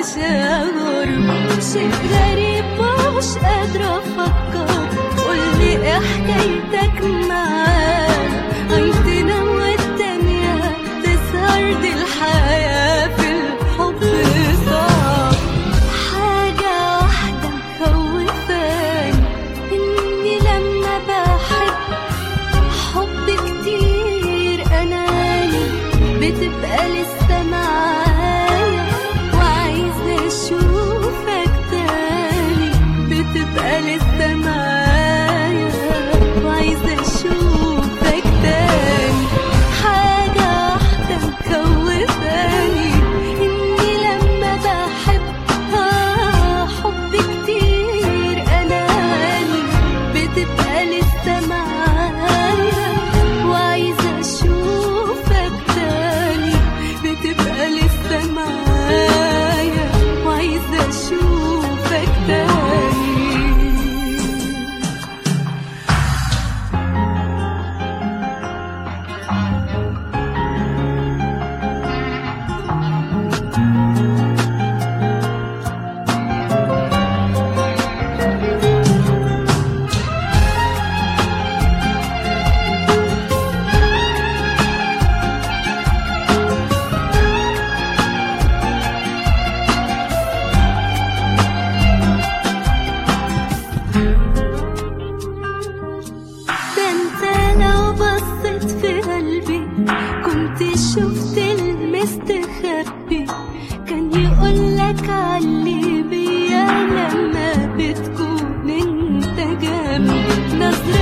عايشة غربة، شيء غريب مش قادرة أفكر. قولي إيه حكايتك معاه؟ عين تنام والتانية تسهر، دي الحياة في الحب صعب. حاجة واحدة مخوفاني، إني لما بحب حب كتير أناني بتبقى لسه معايا وعايزة أشوفك تاني، بتبقى لسه معايا وعايزة أشوفك تاني. حاجة واحدة مخوفاني، إني لما بحب حب كتير أناني بتبقى لسه معايا وعايزة أشوفك تاني، بتبقى لسه معايا وعايزة أشوفك تاني. لو بصيت في قلبي كنت شفت المستخبي، كان يقولك علي بيا لما بتكون انت جنبي. نظرة